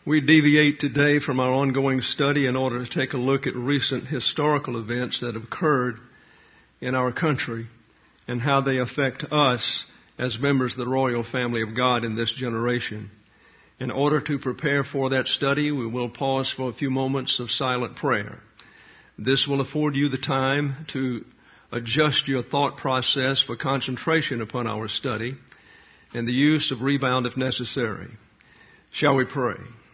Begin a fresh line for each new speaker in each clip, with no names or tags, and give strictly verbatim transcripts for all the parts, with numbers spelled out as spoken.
We deviate today from our ongoing study in order to take a look at recent historical events that have occurred in our country and how they affect us as members of the royal family of God in this generation. In order to prepare for that study, we will pause for a few moments of silent prayer. This will afford you the time to adjust your thought process for concentration upon our study and the use of rebound if necessary. Shall we pray?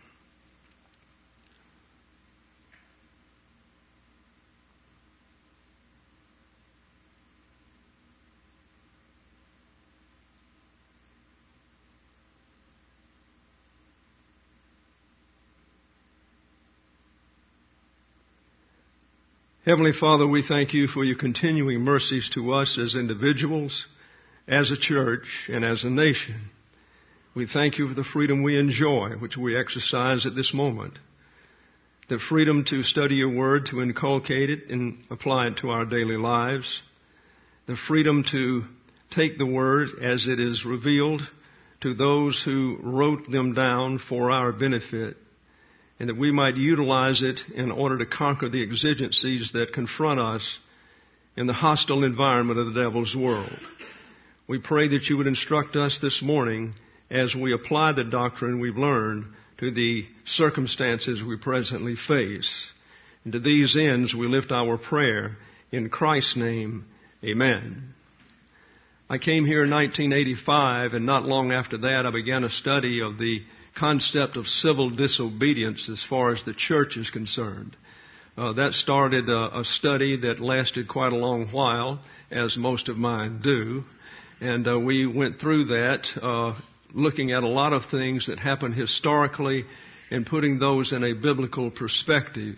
Heavenly Father, we thank you for your continuing mercies to us as individuals, as a church, and as a nation. We thank you for the freedom we enjoy, which we exercise at this moment. The freedom to study your word, to inculcate it and apply it to our daily lives. The freedom to take the word as it is revealed to those who wrote them down for our benefit, and that we might utilize it in order to conquer the exigencies that confront us in the hostile environment of the devil's world. We pray that you would instruct us this morning as we apply the doctrine we've learned to the circumstances we presently face. And to these ends we lift our prayer in Christ's name. Amen. I came here in nineteen eighty-five, and not long after that I began a study of the concept of civil disobedience as far as the church is concerned. Uh, that started a, a study that lasted quite a long while, as most of mine do. And uh, we went through that, uh, looking at a lot of things that happened historically and putting those in a biblical perspective.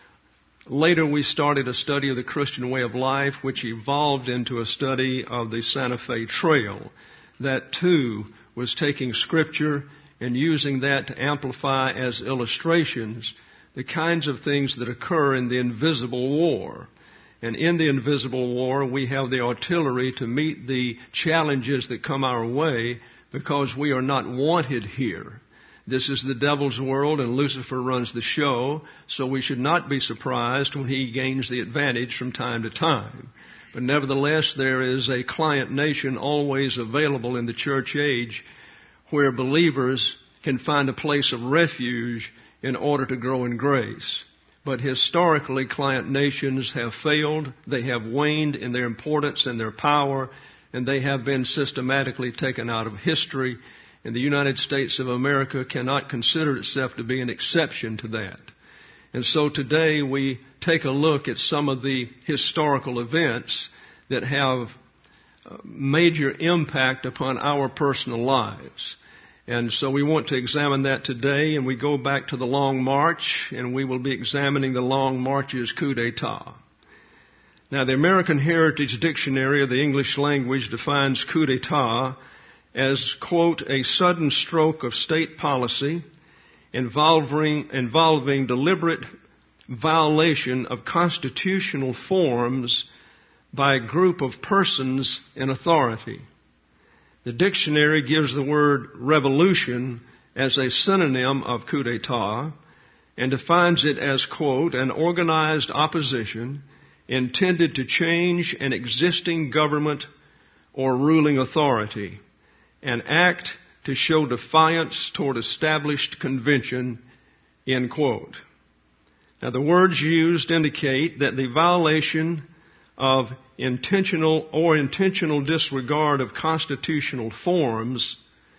Later we started a study of the Christian way of life, which evolved into a study of the Santa Fe Trail. That too was taking Scripture and using that to amplify as illustrations the kinds of things that occur in the invisible war. And in the invisible war, we have the artillery to meet the challenges that come our way because we are not wanted here. This is the devil's world, and Lucifer runs the show, so we should not be surprised when he gains the advantage from time to time. But nevertheless, there is a client nation always available in the church age where believers can find a place of refuge in order to grow in grace. But historically, client nations have failed. They have waned in their importance and their power, and they have been systematically taken out of history. And the United States of America cannot consider itself to be an exception to that. And so today we take a look at some of the historical events that have major impact upon our personal lives. And so we want to examine that today, and we go back to the Long March, and we will be examining the Long March's coup d'etat. Now, the American Heritage Dictionary of the English language defines coup d'etat as, quote, a sudden stroke of state policy involving, involving deliberate violation of constitutional forms by a group of persons in authority. The dictionary gives the word revolution as a synonym of coup d'etat and defines it as, quote, an organized opposition intended to change an existing government or ruling authority, an act to show defiance toward established convention, end quote. Now, the words used indicate that the violation of intentional or intentional disregard of constitutional forms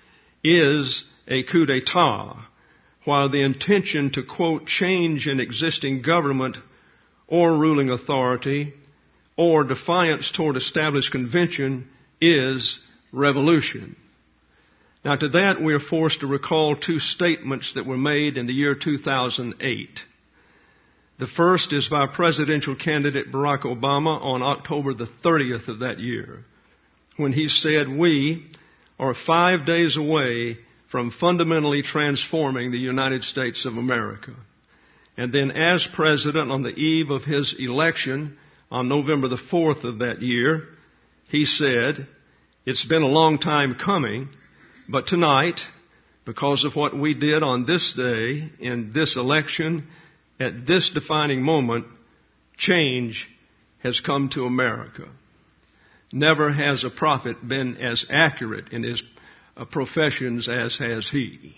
is a coup d'etat, while the intention to, quote, change an existing government or ruling authority or defiance toward established convention is revolution. Now, to that we are forced to recall two statements that were made in the year two thousand eight. The first is by presidential candidate Barack Obama on October the thirtieth of that year, when he said, "We are five days away from fundamentally transforming the United States of America." And then as president on the eve of his election on November the fourth of that year, he said, "It's been a long time coming, but tonight because of what we did on this day, in this election, at this defining moment, change has come to America. Never has a prophet been as accurate in his professions as has he.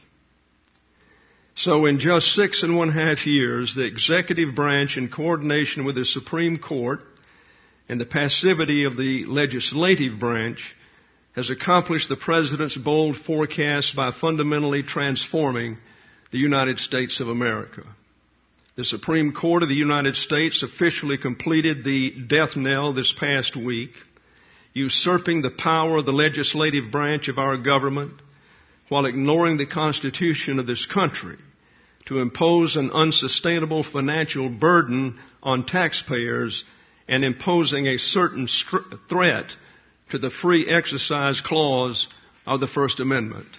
So in just six and one half years, the executive branch, in coordination with the Supreme Court and the passivity of the legislative branch, has accomplished the President's bold forecast by fundamentally transforming the United States of America. The Supreme Court of the United States officially completed the death knell this past week, usurping the power of the legislative branch of our government while ignoring the Constitution of this country to impose an unsustainable financial burden on taxpayers and imposing a certain threat to the free exercise clause of the First Amendment.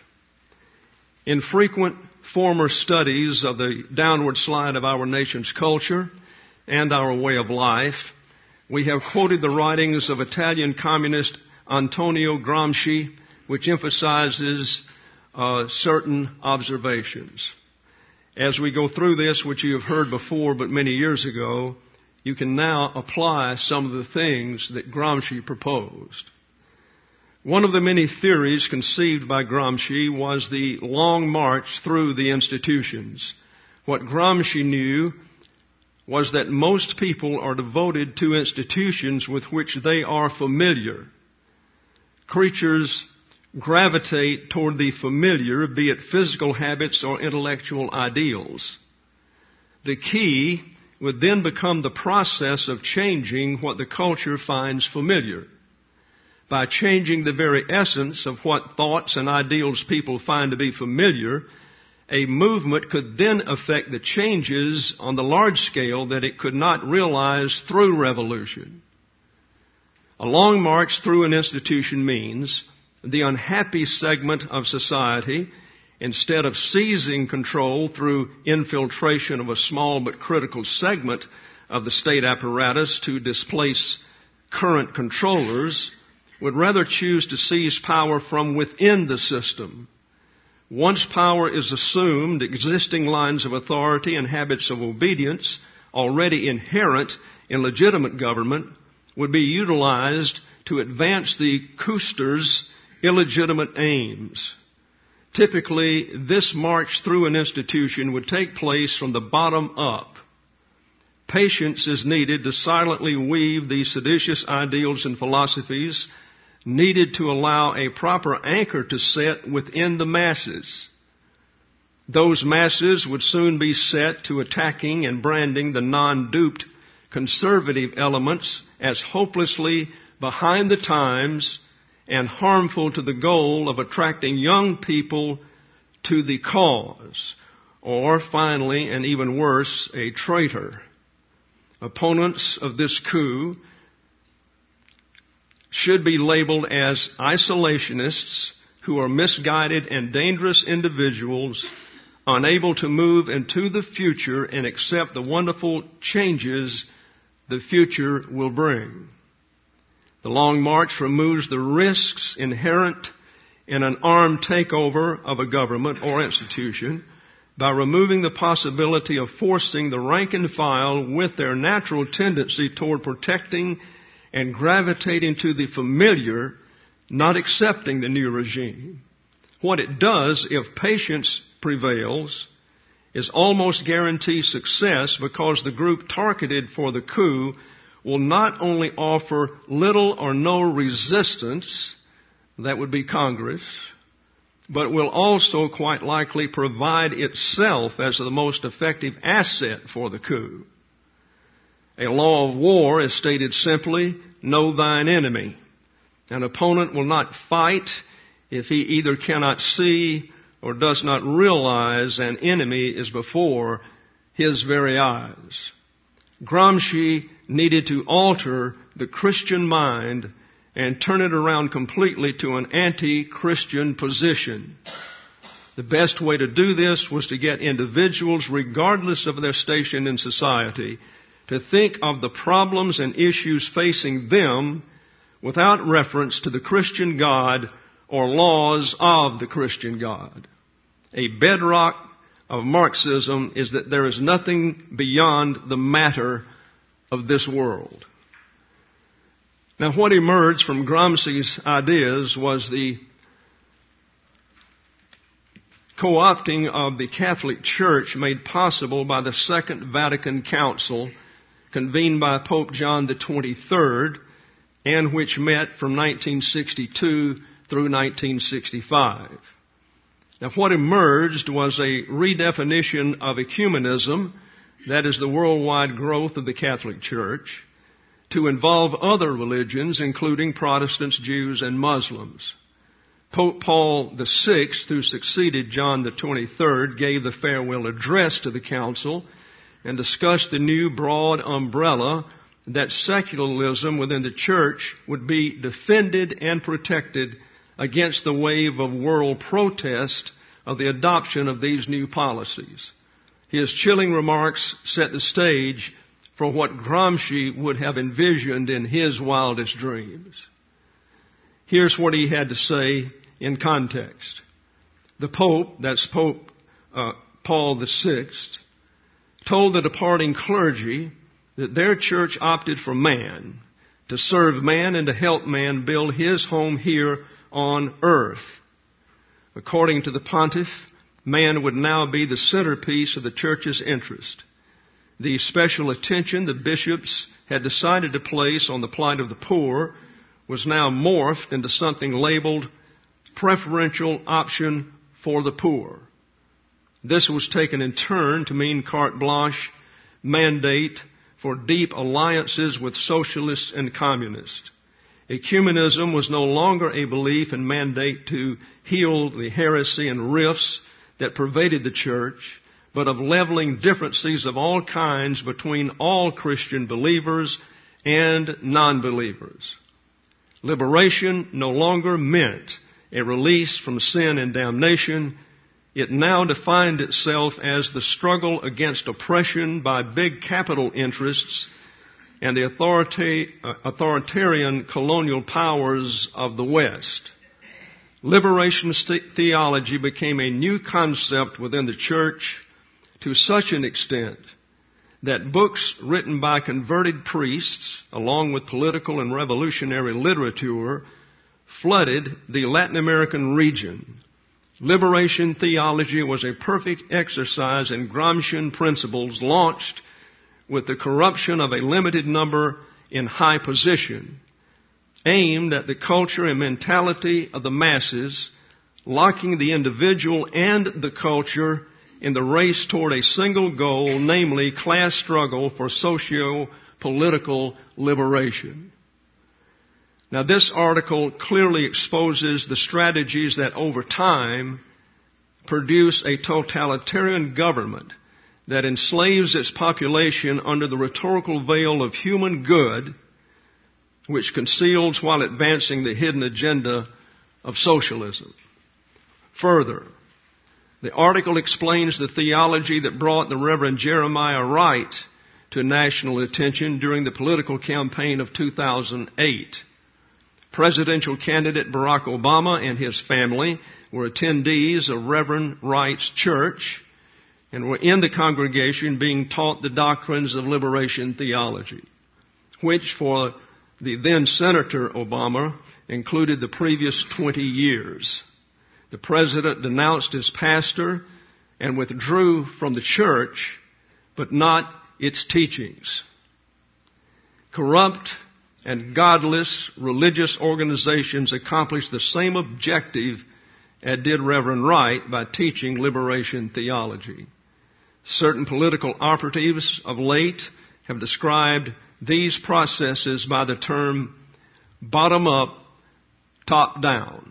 In frequent former studies of the downward slide of our nation's culture and our way of life, we have quoted the writings of Italian communist Antonio Gramsci, which emphasizes uh, certain observations. As we go through this, which you have heard before but many years ago, you can now apply some of the things that Gramsci proposed. One of the many theories conceived by Gramsci was the long march through the institutions. What Gramsci knew was that most people are devoted to institutions with which they are familiar. Creatures gravitate toward the familiar, be it physical habits or intellectual ideals. The key would then become the process of changing what the culture finds familiar. By changing the very essence of what thoughts and ideals people find to be familiar, a movement could then affect the changes on the large scale that it could not realize through revolution. A long march through an institution means the unhappy segment of society, instead of seizing control through infiltration of a small but critical segment of the state apparatus to displace current controllers, would rather choose to seize power from within the system. Once power is assumed, existing lines of authority and habits of obedience, already inherent in legitimate government, would be utilized to advance the Kuster's illegitimate aims. Typically, this march through an institution would take place from the bottom up. Patience is needed to silently weave the seditious ideals and philosophies needed to allow a proper anchor to set within the masses. Those masses would soon be set to attacking and branding the non-duped conservative elements as hopelessly behind the times and harmful to the goal of attracting young people to the cause, or finally, and even worse, a traitor. Opponents of this coup should be labeled as isolationists who are misguided and dangerous individuals unable to move into the future and accept the wonderful changes the future will bring. The Long March removes the risks inherent in an armed takeover of a government or institution by removing the possibility of forcing the rank and file with their natural tendency toward protecting and gravitating to the familiar, not accepting the new regime. What it does, if patience prevails, is almost guarantee success, because the group targeted for the coup will not only offer little or no resistance, that would be Congress, but will also quite likely provide itself as the most effective asset for the coup. A law of war is stated simply, know thine enemy. An opponent will not fight if he either cannot see or does not realize an enemy is before his very eyes. Gramsci needed to alter the Christian mind and turn it around completely to an anti-Christian position. The best way to do this was to get individuals, regardless of their station in society, to think of the problems and issues facing them without reference to the Christian God or laws of the Christian God. a bedrock of Marxism is that there is nothing beyond the matter of this world. Now, what emerged from Gramsci's ideas was the co-opting of the Catholic Church made possible by the Second Vatican Council, convened by Pope John the twenty-third, and which met from nineteen sixty-two through nineteen sixty-five. Now, what emerged was a redefinition of ecumenism, that is the worldwide growth of the Catholic Church, to involve other religions, including Protestants, Jews, and Muslims. Pope Paul the sixth, who succeeded John the twenty-third, gave the farewell address to the council and discussed the new broad umbrella that secularism within the church would be defended and protected against the wave of world protest of the adoption of these new policies. His chilling remarks set the stage for what Gramsci would have envisioned in his wildest dreams. Here's what he had to say in context. The Pope, that's Pope uh, Paul the sixth, told the departing clergy that their church opted for man, to serve man and to help man build his home here on earth. According to the pontiff, man would now be the centerpiece of the church's interest. The special attention the bishops had decided to place on the plight of the poor was now morphed into something labeled preferential option for the poor. This was taken in turn to mean carte blanche mandate for deep alliances with socialists and communists. Ecumenism was no longer a belief and mandate to heal the heresy and rifts that pervaded the church, but of leveling differences of all kinds between all Christian believers and non-believers. Liberation no longer meant a release from sin and damnation. It now defined itself as the struggle against oppression by big capital interests and the authorita- authoritarian colonial powers of the West. Liberation theology became a new concept within the church to such an extent that books written by converted priests, along with political and revolutionary literature, flooded the Latin American region. Liberation theology was a perfect exercise in Gramscian principles launched with the corruption of a limited number in high position, aimed at the culture and mentality of the masses, locking the individual and the culture in the race toward a single goal, namely class struggle for socio-political liberation. Now, this article clearly exposes the strategies that over time produce a totalitarian government that enslaves its population under the rhetorical veil of human good, which conceals while advancing the hidden agenda of socialism. Further, the article explains the theology that brought the Reverend Jeremiah Wright to national attention during the political campaign of two thousand eight. Presidential candidate Barack Obama and his family were attendees of Reverend Wright's church and were in the congregation being taught the doctrines of liberation theology, which for the then Senator Obama included the previous twenty years. The president denounced his pastor and withdrew from the church, but not its teachings. Corrupt and godless religious organizations accomplished the same objective as did Reverend Wright by teaching liberation theology. Certain political operatives of late have described these processes by the term bottom up, top down.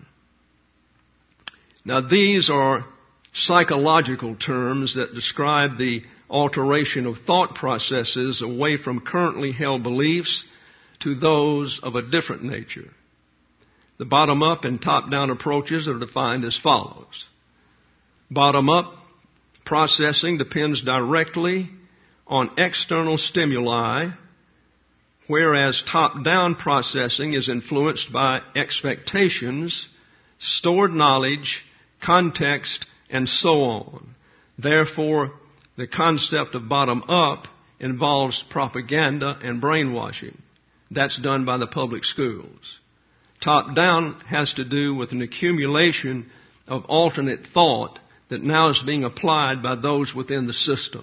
Now, these are psychological terms that describe the alteration of thought processes away from currently held beliefs to those of a different nature. The bottom-up and top-down approaches are defined as follows. Bottom-up processing depends directly on external stimuli, whereas top-down processing is influenced by expectations, stored knowledge, context, and so on. Therefore, the concept of bottom-up involves propaganda and brainwashing. That's done by the public schools. Top-down has to do with an accumulation of alternate thought that now is being applied by those within the system.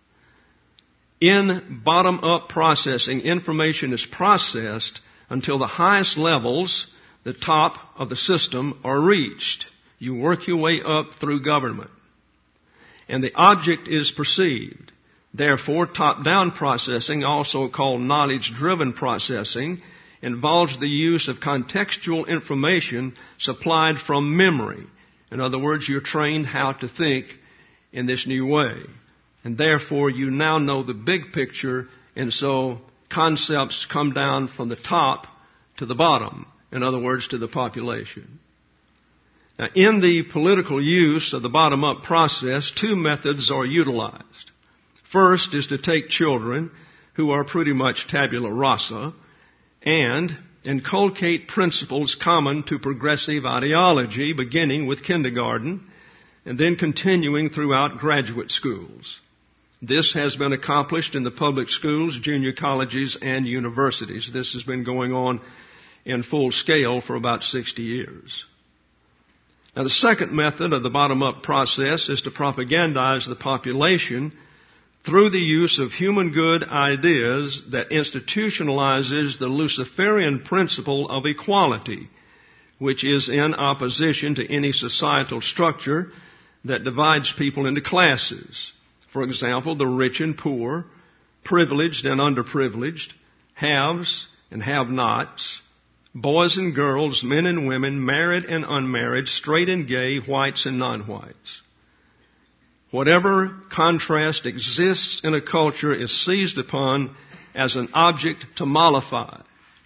In bottom-up processing, information is processed until the highest levels, the top of the system, are reached. You work your way up through government. And the object is perceived. Therefore, top-down processing, also called knowledge-driven processing, involves the use of contextual information supplied from memory. In other words, you're trained how to think in this new way. And therefore, you now know the big picture, and so concepts come down from the top to the bottom. In other words, to the population. Now, in the political use of the bottom-up process, two methods are utilized. First is to take children who are pretty much tabula rasa and inculcate principles common to progressive ideology, beginning with kindergarten and then continuing throughout graduate schools. This has been accomplished in the public schools, junior colleges, and universities. This has been going on in full scale for about sixty years. Now, the second method of the bottom-up process is to propagandize the population through the use of human good ideas that institutionalizes the Luciferian principle of equality, which is in opposition to any societal structure that divides people into classes. For example, the rich and poor, privileged and underprivileged, haves and have-nots, boys and girls, men and women, married and unmarried, straight and gay, whites and non-whites. Whatever contrast exists in a culture is seized upon as an object to mollify.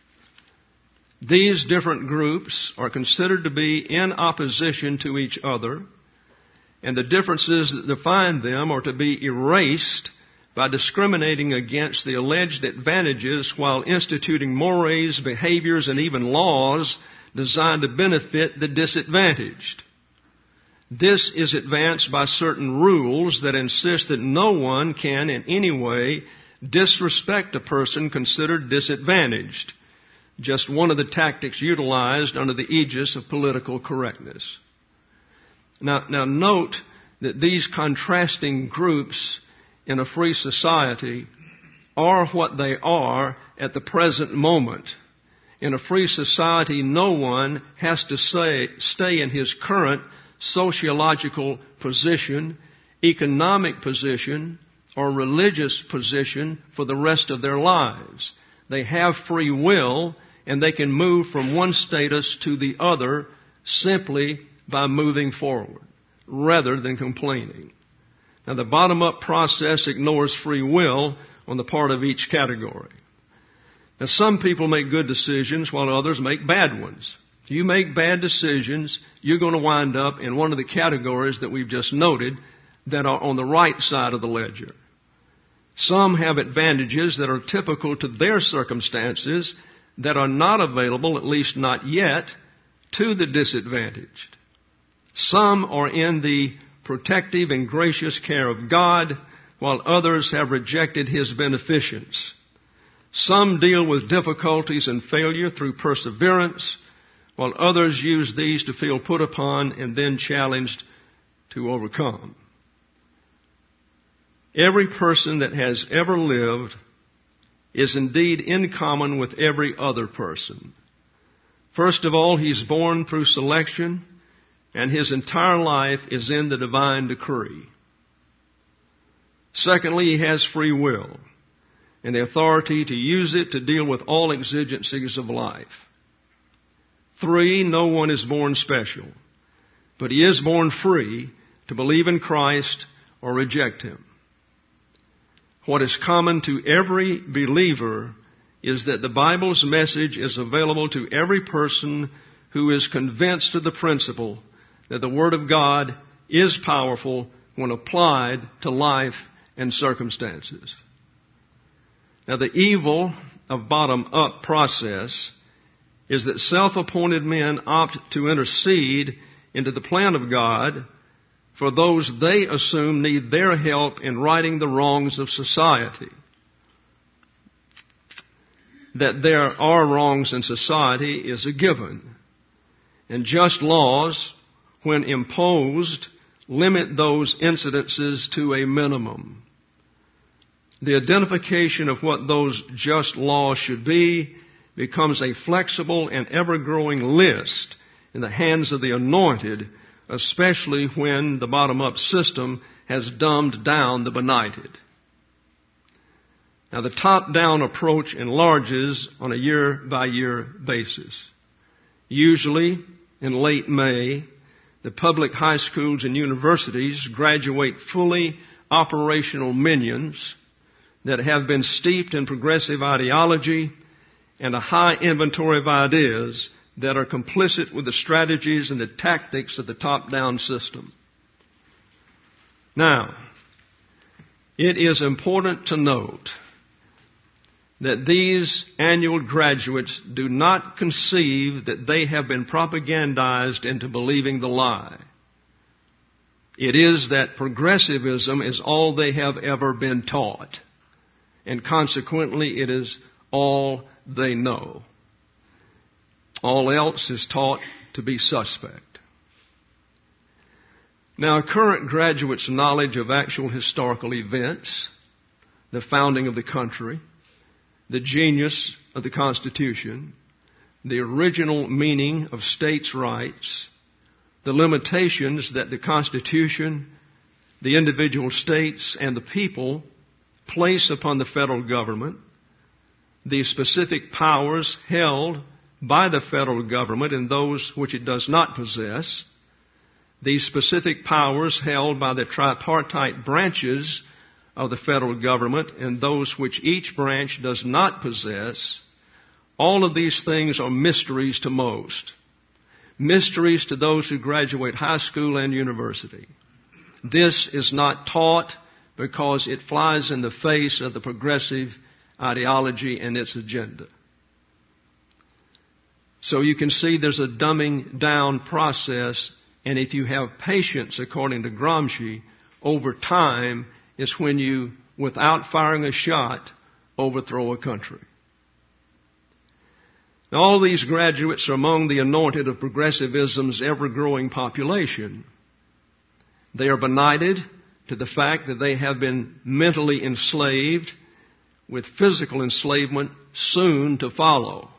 These different groups are considered to be in opposition to each other, and the differences that define them are to be erased by discriminating against the alleged advantages while instituting mores, behaviors, and even laws designed to benefit the disadvantaged. This is advanced by certain rules that insist that no one can in any way disrespect a person considered disadvantaged. Just one of the tactics utilized under the aegis of political correctness. Now, now note that these contrasting groups in a free society are what they are at the present moment. In a free society, no one has to say, stay in his current sociological position, economic position, or religious position for the rest of their lives. They have free will, and they can move from one status to the other simply by moving forward, rather than complaining. Now, the bottom-up process ignores free will on the part of each category. Now, some people make good decisions while others make bad ones. If you make bad decisions, you're going to wind up in one of the categories that we've just noted that are on the right side of the ledger. Some have advantages that are typical to their circumstances that are not available, at least not yet, to the disadvantaged. Some are in the protective and gracious care of God, while others have rejected His beneficence. Some deal with difficulties and failure through perseverance, while others use these to feel put upon and then challenged to overcome. Every person that has ever lived is indeed in common with every other person. First of all, he's born through selection, and his entire life is in the divine decree. Secondly, he has free will and the authority to use it to deal with all exigencies of life. Three, no one is born special, but he is born free to believe in Christ or reject Him. What is common to every believer is that the Bible's message is available to every person who is convinced of the principle that the Word of God is powerful when applied to life and circumstances. Now, the evil of bottom-up process is that self-appointed men opt to intercede into the plan of God for those they assume need their help in righting the wrongs of society. That there are wrongs in society is a given. And just laws, when imposed, limit those incidences to a minimum. The identification of what those just laws should be becomes a flexible and ever-growing list in the hands of the anointed, especially when the bottom-up system has dumbed down the benighted. Now, the top-down approach enlarges on a year-by-year basis. Usually, in late May, the public high schools and universities graduate fully operational minions that have been steeped in progressive ideology and a high inventory of ideas that are complicit with the strategies and the tactics of the top-down system. Now, it is important to note that these annual graduates do not conceive that they have been propagandized into believing the lie. It is that progressivism is all they have ever been taught, and consequently it is all they know. All else is taught to be suspect. Now, current graduates' knowledge of actual historical events, the founding of the country, the genius of the Constitution, the original meaning of states' rights, the limitations that the Constitution, the individual states, and the people place upon the federal government, the specific powers held by the federal government and those which it does not possess, the specific powers held by the tripartite branches of the federal government and those which each branch does not possess, all of these things are mysteries to most. Mysteries to those who graduate high school and university. This is not taught because it flies in the face of the progressive ideology and its agenda. So you can see there's a dumbing down process, and if you have patience, according to Gramsci, over time is when you, without firing a shot, overthrow a country. Now, all these graduates are among the anointed of progressivism's ever-growing population. They are benighted to the fact that they have been mentally enslaved, with physical enslavement soon to follow.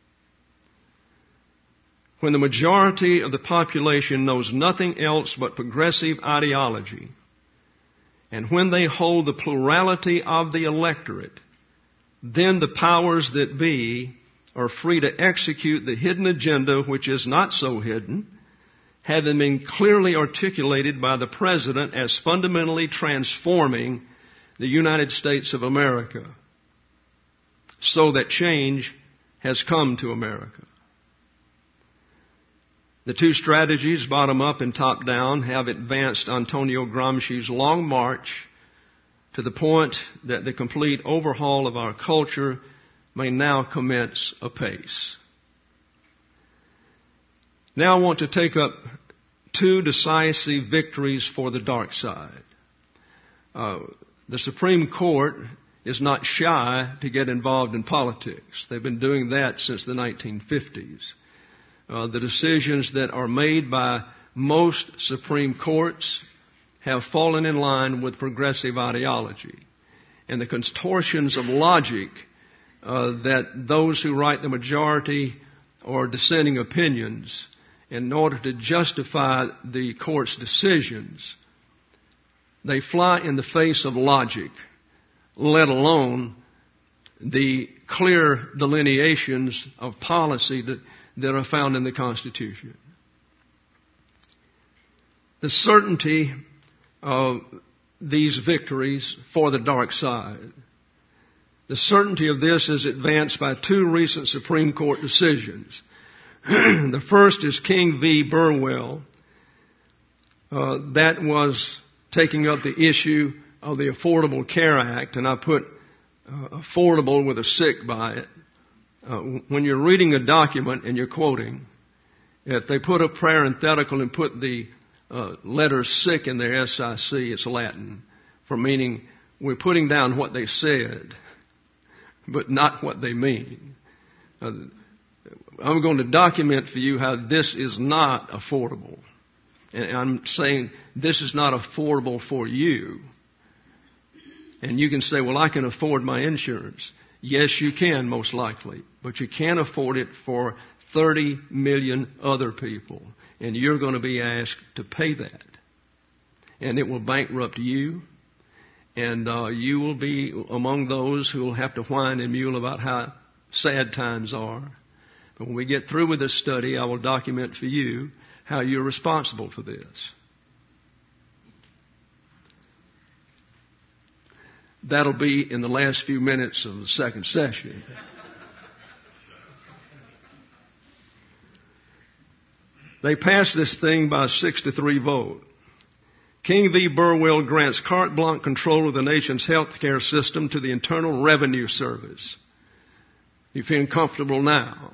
When the majority of the population knows nothing else but progressive ideology, and when they hold the plurality of the electorate, then the powers that be are free to execute the hidden agenda, which is not so hidden, having been clearly articulated by the President as fundamentally transforming the United States of America, so that change has come to America. The two strategies, bottom up and top down, have advanced Antonio Gramsci's long march to the point that the complete overhaul of our culture may now commence apace. Now I want to take up two decisive victories for the dark side. Uh, the Supreme Court is not shy to get involved in politics. They've been doing that since the nineteen fifties. Uh, the decisions that are made by most Supreme Courts have fallen in line with progressive ideology. And the contortions of logic uh, that those who write the majority or dissenting opinions, in order to justify the court's decisions, they fly in the face of logic, let alone the clear delineations of policy that that are found in the Constitution. The certainty of these victories for the dark side, the certainty of this is advanced by two recent Supreme Court decisions. The first is King v. Burwell. Uh, that was taking up the issue of the Affordable Care Act, and I put uh, affordable with a sick by it. Uh, when you're reading a document and you're quoting, if they put a parenthetical and put the uh, letter sick in their S I C. It's Latin for meaning we're putting down what they said, but not what they mean. Uh, I'm going to document for you how this is not affordable. And I'm saying this is not affordable for you. And you can say, well, I can afford my insurance. Yes, you can, most likely. But you can't afford it for thirty million other people. And you're going to be asked to pay that. And it will bankrupt you. And uh, you will be among those who will have to whine and mule about how sad times are. But when we get through with this study, I will document for you how you're responsible for this. That'll be in the last few minutes of the second session. They passed this thing by a six to three vote. King v. Burwell grants carte blanche control of the nation's health care system to the Internal Revenue Service. You feeling comfortable now?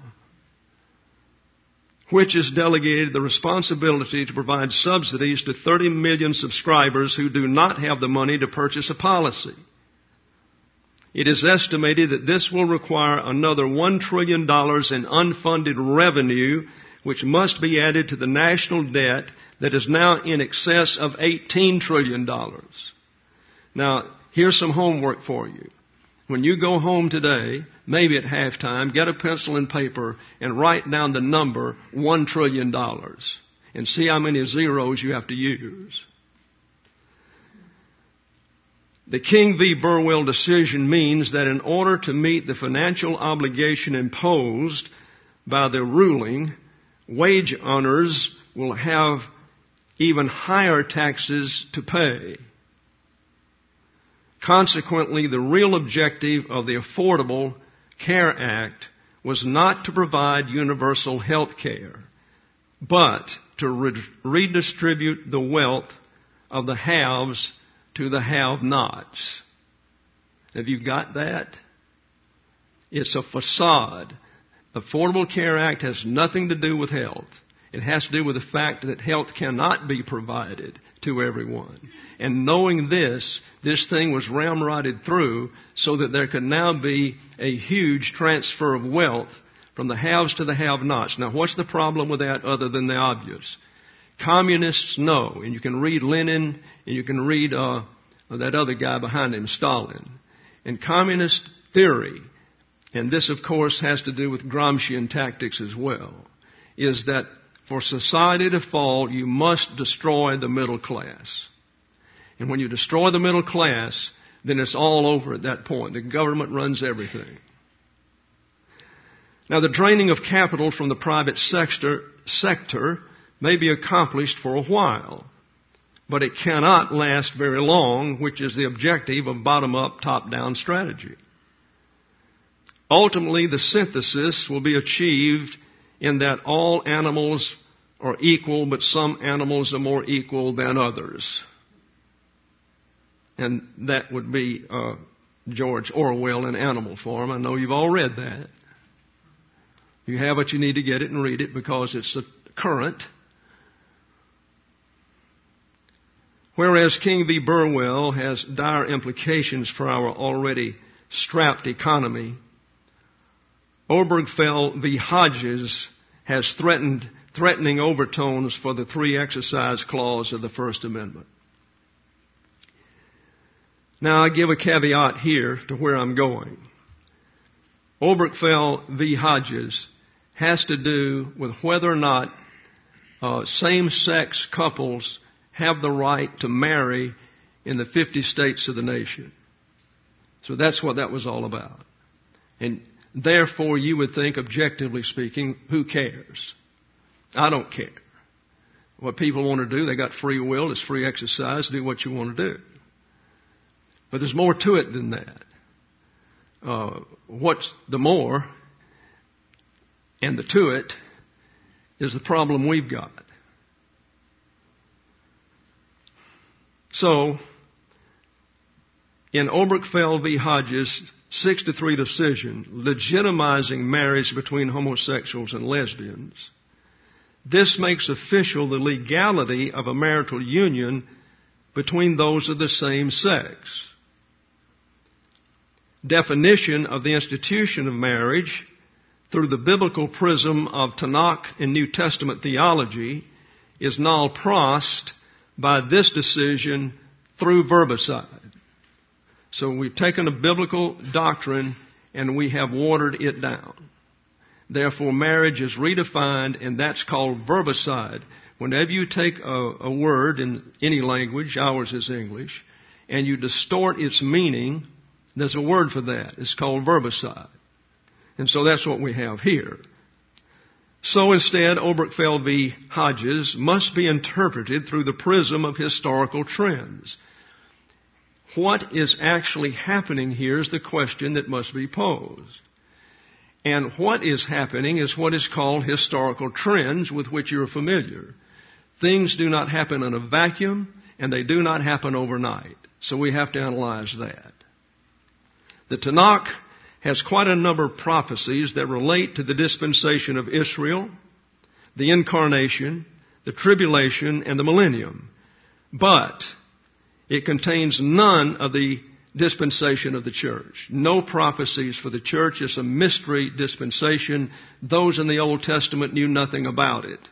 Which is delegated the responsibility to provide subsidies to thirty million subscribers who do not have the money to purchase a policy. It is estimated that this will require another one trillion dollars in unfunded revenue, which must be added to the national debt that is now in excess of eighteen trillion dollars. Now, here's some homework for you. When you go home today, maybe at halftime, get a pencil and paper and write down the number one trillion dollars and see how many zeros you have to use. The King v. Burwell decision means that in order to meet the financial obligation imposed by the ruling, wage earners will have even higher taxes to pay. Consequently, the real objective of the Affordable Care Act was not to provide universal health care, but to re- redistribute the wealth of the haves to the have-nots. Have you got that? It's a facade. The Affordable Care Act has nothing to do with health. It has to do with the fact that health cannot be provided to everyone. And knowing this, this thing was ramrodded through so that there could now be a huge transfer of wealth from the haves to the have-nots. Now, what's the problem with that other than the obvious? Communists know, and you can read Lenin, and you can read uh, that other guy behind him, Stalin. And communist theory, and this, of course, has to do with Gramscian tactics as well, is that for society to fall, you must destroy the middle class. And when you destroy the middle class, then it's all over at that point. The government runs everything. Now, the draining of capital from the private sector, sector may be accomplished for a while, but it cannot last very long, which is the objective of bottom-up, top-down strategy. Ultimately, the synthesis will be achieved in that all animals are equal, but some animals are more equal than others. And that would be uh, George Orwell in Animal Farm. I know you've all read that. You have what you need to get it and read it because it's current. Whereas King v. Burwell has dire implications for our already strapped economy, Obergefell v. Hodges has threatened threatening overtones for the three exercise clause of the First Amendment. Now, I give a caveat here to where I'm going. Obergefell v. Hodges has to do with whether or not uh, same-sex couples have the right to marry in the fifty states of the nation. So that's what that was all about. And therefore, you would think, objectively speaking, who cares? I don't care. What people want to do, they got free will, it's free exercise, do what you want to do. But there's more to it than that. Uh, what's the more and the to it is the problem we've got. So, in Obergefell v. Hodges' six to three decision, legitimizing marriage between homosexuals and lesbians, This makes official the legality of a marital union between those of the same sex. Definition of the institution of marriage through the biblical prism of Tanakh and New Testament theology is null prost by this decision through verbicide. So we've taken a biblical doctrine and we have watered it down. Therefore, marriage is redefined, and that's called verbicide. Whenever you take a, a word in any language, ours is English, and you distort its meaning, there's a word for that. It's called verbicide. And so that's what we have here. So instead, Obergefell v. Hodges must be interpreted through the prism of historical trends. What is actually happening here is the question that must be posed. And what is happening is what is called historical trends, with which you're familiar. Things do not happen in a vacuum, and they do not happen overnight. So we have to analyze that. The Tanakh has quite a number of prophecies that relate to the dispensation of Israel, the incarnation, the tribulation, and the millennium. But it contains none of the dispensation of the church. No prophecies for the church. It's a mystery dispensation. Those in the Old Testament knew nothing about it.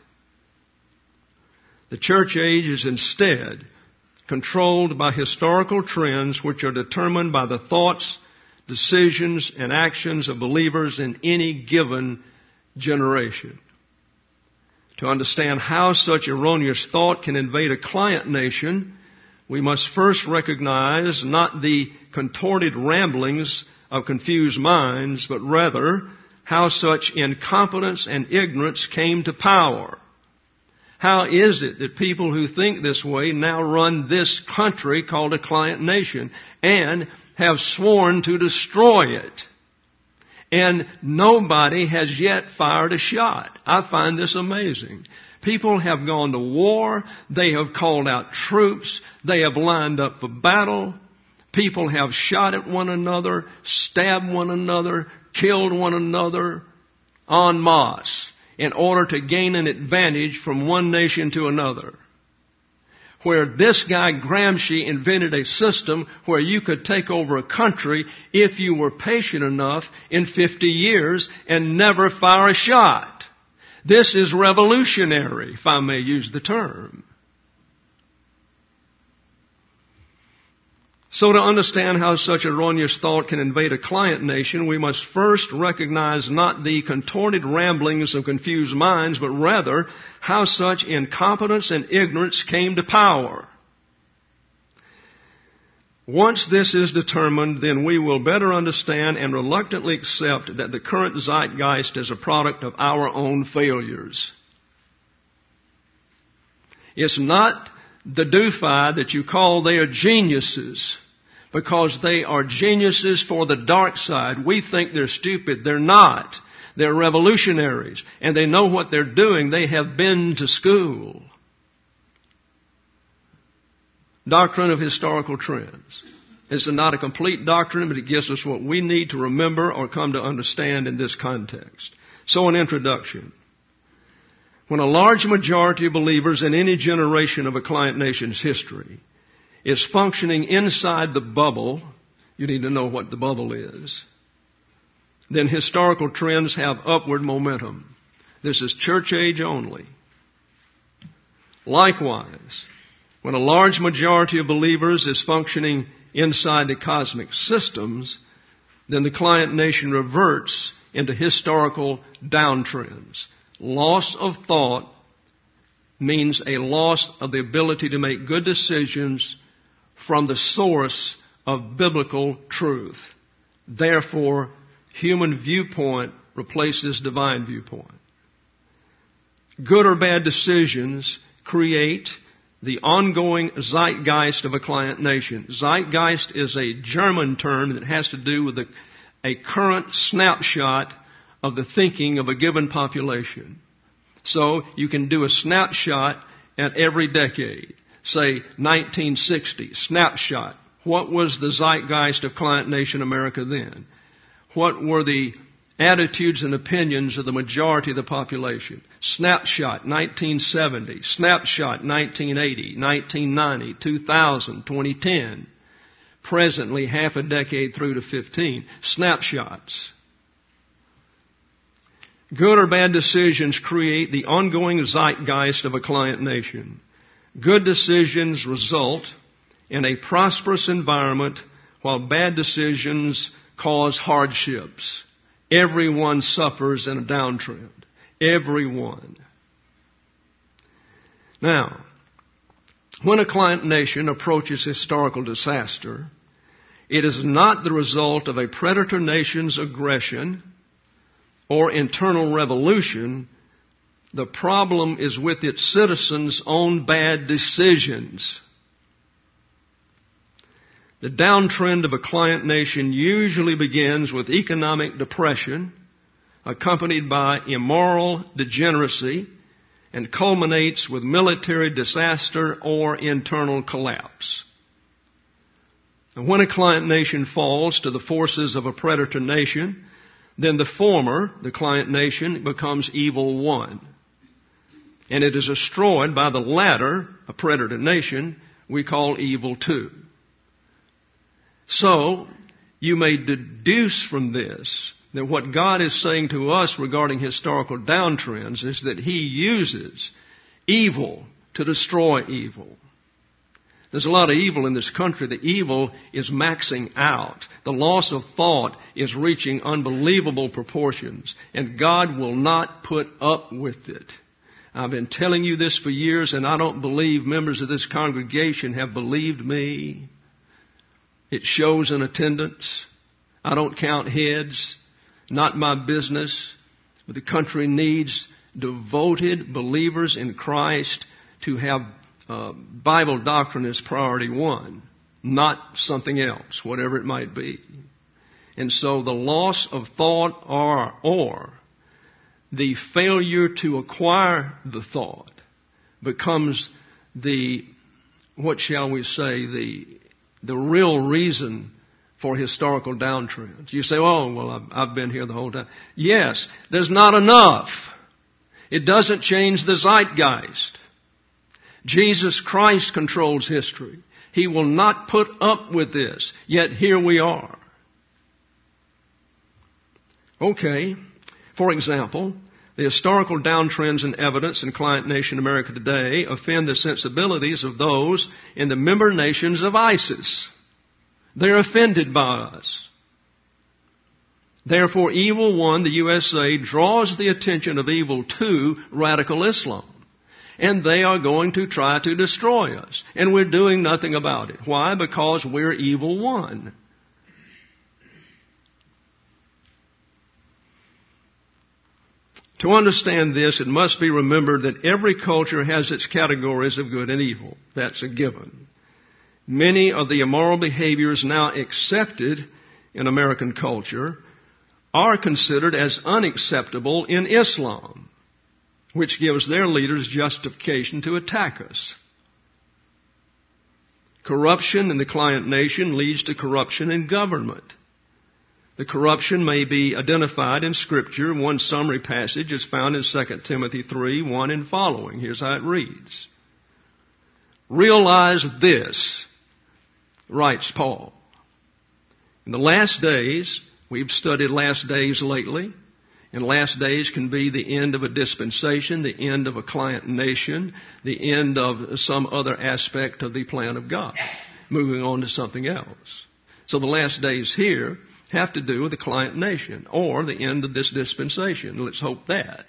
The church age is instead controlled by historical trends which are determined by the thoughts, decisions, and actions of believers in any given generation. To understand how such erroneous thought can invade a client nation, we must first recognize not the contorted ramblings of confused minds, but rather how such incompetence and ignorance came to power. How is it that people who think this way now run this country called a client nation and have sworn to destroy it? And nobody has yet fired a shot. I find this amazing. People have gone to war. They have called out troops. They have lined up for battle. People have shot at one another, stabbed one another, killed one another en masse in order to gain an advantage from one nation to another. Where this guy Gramsci invented a system where you could take over a country if you were patient enough in fifty years and never fire a shot. This is revolutionary, if I may use the term. So to understand how such erroneous thought can invade a client nation, we must first recognize not the contorted ramblings of confused minds, but rather how such incompetence and ignorance came to power. Once this is determined, then we will better understand and reluctantly accept that the current zeitgeist is a product of our own failures. It's not the doofy that you call they are geniuses, because they are geniuses for the dark side. We think they're stupid. They're not. They're revolutionaries, and they know what they're doing. They have been to school. Doctrine of historical trends. It's not a complete doctrine, but it gives us what we need to remember or come to understand in this context. So an introduction. When a large majority of believers in any generation of a client nation's history is functioning inside the bubble, you need to know what the bubble is, then historical trends have upward momentum. This is church age only. Likewise, when a large majority of believers is functioning inside the cosmic systems, then the client nation reverts into historical downtrends. Loss of thought means a loss of the ability to make good decisions from the source of biblical truth. Therefore, human viewpoint replaces divine viewpoint. Good or bad decisions create the ongoing zeitgeist of a client nation. Zeitgeist is a German term that has to do with a, a current snapshot of the thinking of a given population. So you can do a snapshot at every decade. Say nineteen sixty, snapshot. What was the zeitgeist of client nation America then? What were the attitudes and opinions of the majority of the population. Snapshot, nineteen seventy. Snapshot, nineteen eighty, nineteen ninety, two thousand, twenty ten. Presently, half a decade through to fifteen. Snapshots. Good or bad decisions create the ongoing zeitgeist of a client nation. Good decisions result in a prosperous environment, while bad decisions cause hardships. Everyone suffers in a downtrend. Everyone. Now, when a client nation approaches historical disaster, it is not the result of a predator nation's aggression or internal revolution. The problem is with its citizens' own bad decisions. The downtrend of a client nation usually begins with economic depression, accompanied by immoral degeneracy, and culminates with military disaster or internal collapse. And when a client nation falls to the forces of a predator nation, then the former, the client nation, becomes evil one. And it is destroyed by the latter, a predator nation, we call evil two. So, you may deduce from this that what God is saying to us regarding historical downtrends is that He uses evil to destroy evil. There's a lot of evil in this country. The evil is maxing out. The loss of thought is reaching unbelievable proportions. And God will not put up with it. I've been telling you this for years, and I don't believe members of this congregation have believed me. It shows in attendance. I don't count heads. Not my business. But the country needs devoted believers in Christ to have uh, Bible doctrine as priority one, not something else, whatever it might be. And so the loss of thought or, or the failure to acquire the thought becomes the, what shall we say, the the real reason for historical downtrends. You say, oh, well, I've, I've been here the whole time. Yes, there's not enough. It doesn't change the zeitgeist. Jesus Christ controls history. He will not put up with this, yet here we are. Okay, for example, the historical downtrends and evidence in client nation America today offend the sensibilities of those in the member nations of ISIS. They're offended by us. Therefore, evil one, the U S A, draws the attention of evil two, radical Islam. And they are going to try to destroy us. And we're doing nothing about it. Why? Because we're evil one. To understand this, it must be remembered that every culture has its categories of good and evil. That's a given. Many of the immoral behaviors now accepted in American culture are considered as unacceptable in Islam, which gives their leaders justification to attack us. Corruption in the client nation leads to corruption in government. The corruption may be identified in Scripture. One summary passage is found in Second Timothy three, one and following. Here's how it reads. Realize this, writes Paul. In the last days, we've studied last days lately, and last days can be the end of a dispensation, the end of a client nation, the end of some other aspect of the plan of God, moving on to something else. So the last days here have to do with the client nation or the end of this dispensation. Let's hope that.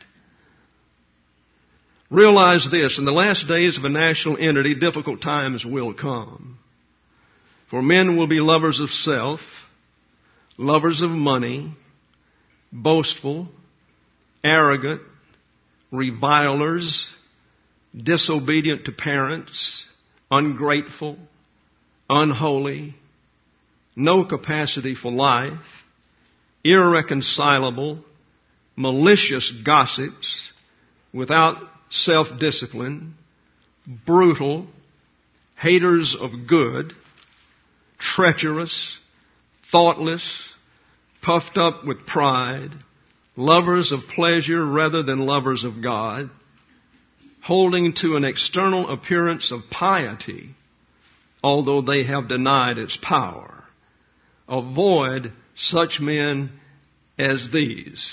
Realize this, in the last days of a national entity, difficult times will come. For men will be lovers of self, lovers of money, boastful, arrogant, revilers, disobedient to parents, ungrateful, unholy, no capacity for life, irreconcilable, malicious gossips, without self-discipline, brutal, haters of good, treacherous, thoughtless, puffed up with pride, lovers of pleasure rather than lovers of God, holding to an external appearance of piety, although they have denied its power. Avoid such men as these.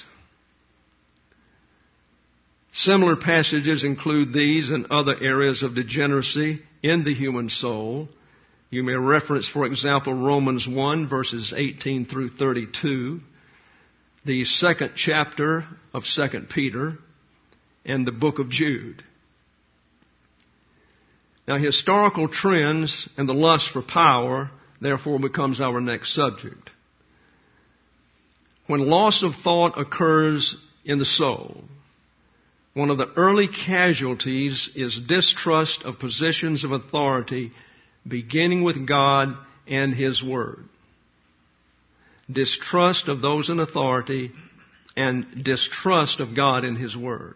Similar passages include these and other areas of degeneracy in the human soul. You may reference, for example, Romans one, verses eighteen through thirty-two, the second chapter of Second Peter, and the book of Jude. Now, historical trends and the lust for power, therefore, becomes our next subject. When loss of thought occurs in the soul, one of the early casualties is distrust of positions of authority, beginning with God and His Word. Distrust of those in authority and distrust of God and His Word.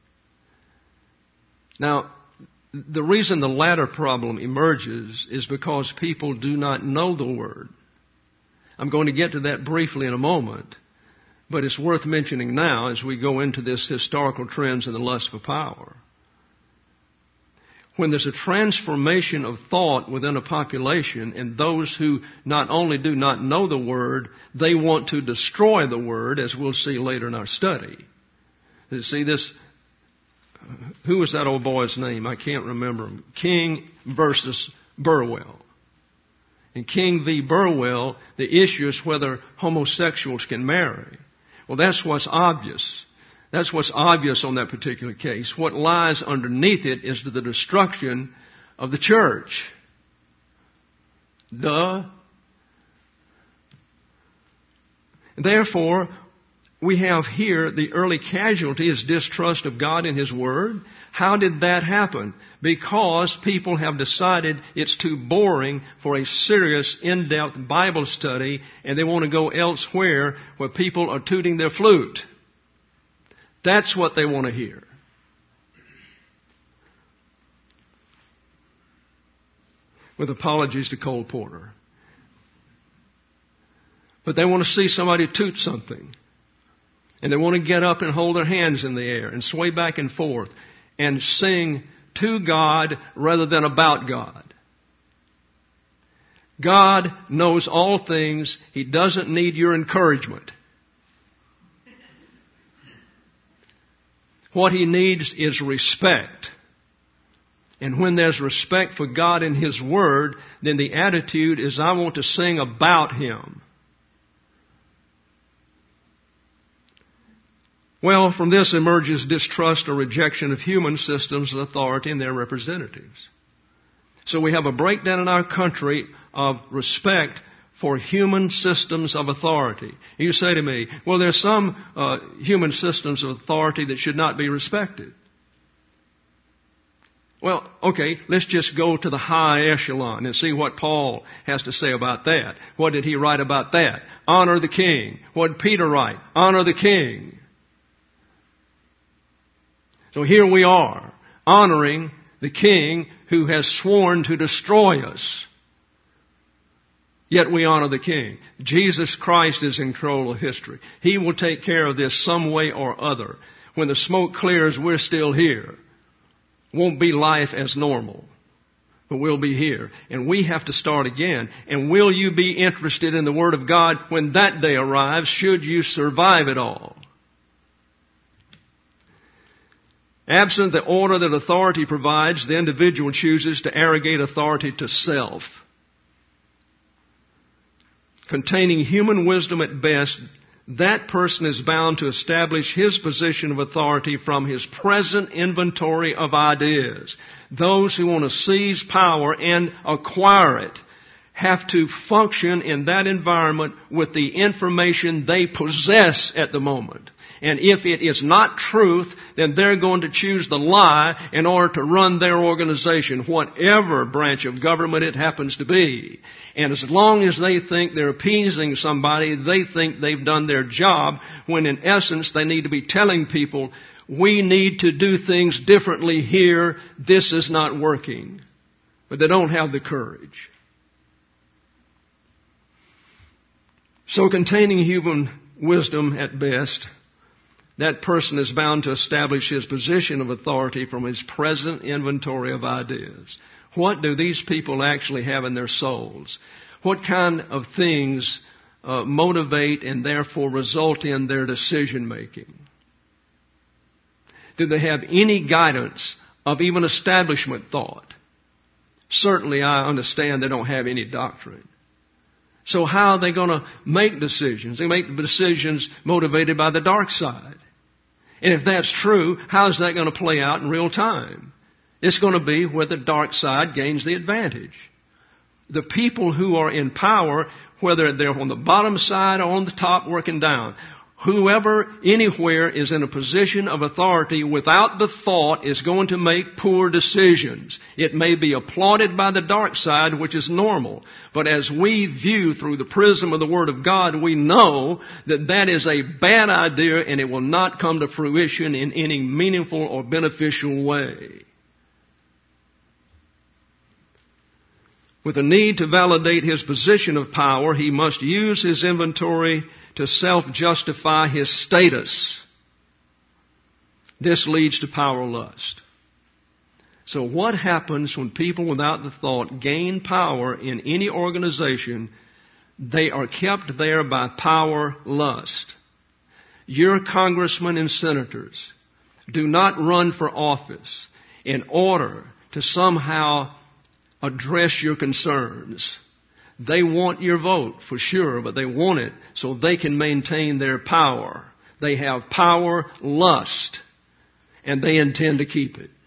Now, the reason the latter problem emerges is because people do not know the Word. I'm going to get to that briefly in a moment, but it's worth mentioning now as we go into this historical trends and the lust for power. When there's a transformation of thought within a population, and those who not only do not know the Word, they want to destroy the Word, as we'll see later in our study. You see this, who was that old boy's name? I can't remember him. King versus Burwell. In King v. Burwell, the issue is whether homosexuals can marry. Well, that's what's obvious. That's what's obvious on that particular case. What lies underneath it is the destruction of the church. Duh. Therefore, we have here the early casualty is distrust of God and His Word. How did that happen? Because people have decided it's too boring for a serious, in-depth Bible study, and they want to go elsewhere where people are tooting their flute. That's what they want to hear. With apologies to Cole Porter. But they want to see somebody toot something. And they want to get up and hold their hands in the air and sway back and forth and sing to God rather than about God. God knows all things. He doesn't need your encouragement. What He needs is respect. And when there's respect for God and His Word, then the attitude is, I want to sing about Him. Well, from this emerges distrust or rejection of human systems of authority and their representatives. So we have a breakdown in our country of respect for human systems of authority. You say to me, well, there's some uh, human systems of authority that should not be respected. Well, okay, let's just go to the high echelon and see what Paul has to say about that. What did he write about that? Honor the king. What did Peter write? Honor the king. So here we are, honoring the king who has sworn to destroy us. Yet we honor the king. Jesus Christ is in control of history. He will take care of this some way or other. When the smoke clears, we're still here. Won't be life as normal, but we'll be here. And we have to start again. And will you be interested in the Word of God when that day arrives, should you survive it all? Absent the order that authority provides, the individual chooses to arrogate authority to self. Containing human wisdom at best, that person is bound to establish his position of authority from his present inventory of ideas. Those who want to seize power and acquire it have to function in that environment with the information they possess at the moment. And if it is not truth, then they're going to choose the lie in order to run their organization, whatever branch of government it happens to be. And as long as they think they're appeasing somebody, they think they've done their job, when in essence they need to be telling people, we need to do things differently here. This is not working. But they don't have the courage. So containing human wisdom at best, that person is bound to establish his position of authority from his present inventory of ideas. What do these people actually have in their souls? What kind of things uh, motivate and therefore result in their decision making? Do they have any guidance of even establishment thought? Certainly I understand they don't have any doctrine. So how are they going to make decisions? They make decisions motivated by the dark side. And if that's true, how is that going to play out in real time? It's going to be where the dark side gains the advantage. The people who are in power, whether they're on the bottom side or on the top working down, whoever anywhere is in a position of authority without the thought is going to make poor decisions. It may be applauded by the dark side, which is normal. But as we view through the prism of the Word of God, we know that that is a bad idea and it will not come to fruition in any meaningful or beneficial way. With a need to validate his position of power, he must use his inventory to self-justify his status. This leads to power lust. So what happens when people without the thought gain power in any organization? They are kept there by power lust. Your congressmen and senators do not run for office in order to somehow address your concerns. They want your vote for sure, but they want it so they can maintain their power. They have power lust, and they intend to keep it.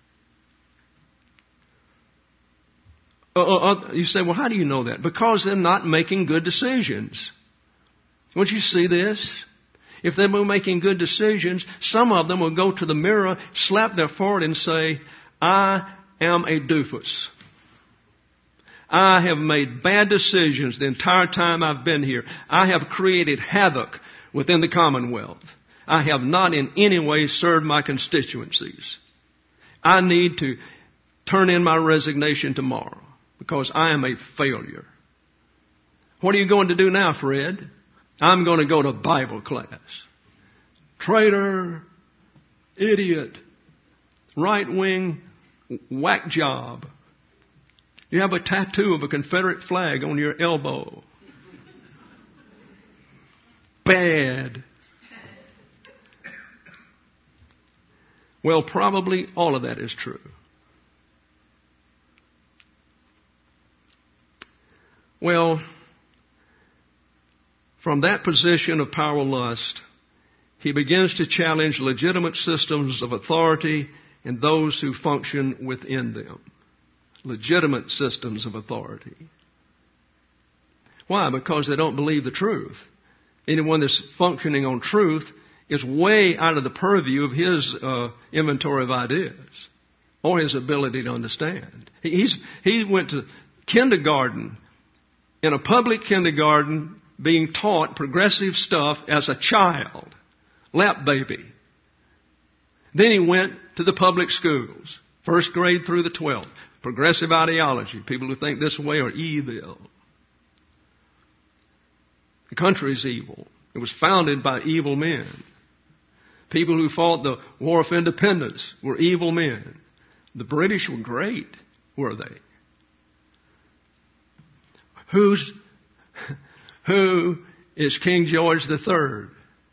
Uh, uh, you say, well, how do you know that? Because they're not making good decisions. Don't you see this? If they were making good decisions, some of them will go to the mirror, slap their forehead and say, I am a doofus. I have made bad decisions the entire time I've been here. I have created havoc within the Commonwealth. I have not in any way served my constituencies. I need to turn in my resignation tomorrow because I am a failure. What are you going to do now, Fred? I'm going to go to Bible class. Traitor, idiot, right-wing whack job. You have a tattoo of a Confederate flag on your elbow. Bad. Well, probably all of that is true. Well, from that position of power lust, he begins to challenge legitimate systems of authority and those who function within them. Legitimate systems of authority. Why? Because they don't believe the truth. Anyone that's functioning on truth is way out of the purview of his uh, inventory of ideas or his ability to understand. He, he's, he went to kindergarten, in a public kindergarten, being taught progressive stuff as a child, lap baby. Then he went to the public schools, first grade through the twelfth. Progressive ideology. People who think this way are evil. The country is evil. It was founded by evil men. People who fought the War of Independence were evil men. The British were great, were they? Who's, who is King George the Third?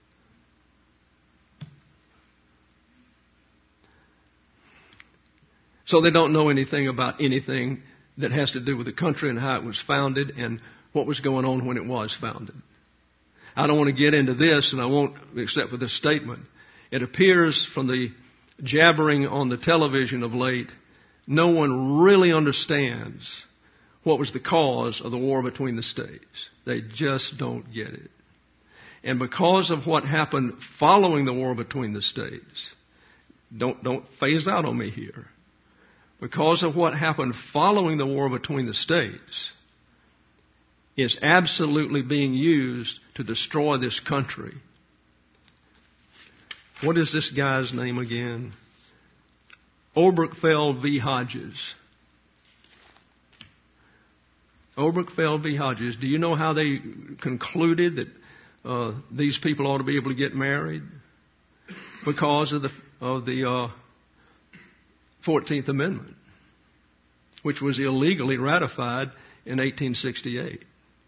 So they don't know anything about anything that has to do with the country and how it was founded and what was going on when it was founded. I don't want to get into this, and I won't except for this statement. It appears from the jabbering on the television of late, no one really understands what was the cause of the war between the states. They just don't get it. And because of what happened following the war between the states, don't, don't phase out on me here. Because of what happened following the war between the states, is absolutely being used to destroy this country. What is this guy's name again? Obergefell v. Hodges. Obergefell v. Hodges. Do you know how they concluded that uh, these people ought to be able to get married? because of the of the uh, fourteenth Amendment, which was illegally ratified in eighteen sixty-eight.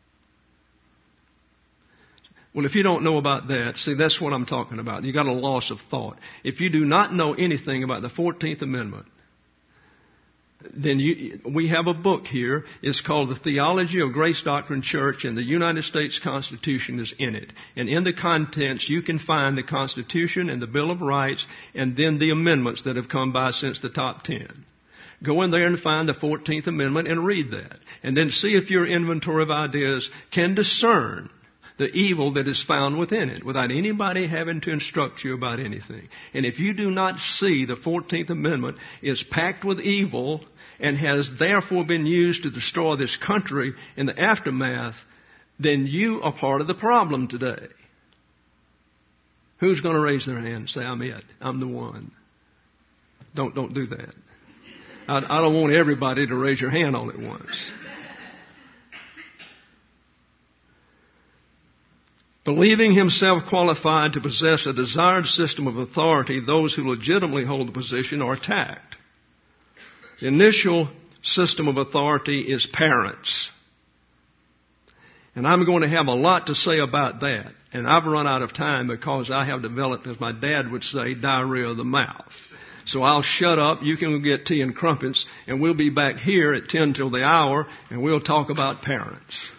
Well, if you don't know about that, see, that's what I'm talking about. You got a loss of thought. If you do not know anything about the fourteenth Amendment, then you, we have a book here. It's called The Theology of Grace Doctrine Church, and the United States Constitution is in it. And in the contents, you can find the Constitution and the Bill of Rights, and then the amendments that have come by since the top ten. Go in there and find the fourteenth Amendment and read that. And then see if your inventory of ideas can discern the evil that is found within it without anybody having to instruct you about anything. And if you do not see the fourteenth Amendment is packed with evil and has therefore been used to destroy this country in the aftermath, then you are part of the problem today. Who's going to raise their hand and say, I'm it. I'm the one. Don't, don't do that. I, I don't want everybody to raise your hand all at once. Believing himself qualified to possess a desired system of authority, those who legitimately hold the position are attacked. The initial system of authority is parents. And I'm going to have a lot to say about that. And I've run out of time because I have developed, as my dad would say, diarrhea of the mouth. So I'll shut up. You can get tea and crumpets. And we'll be back here at ten till the hour, and we'll talk about parents.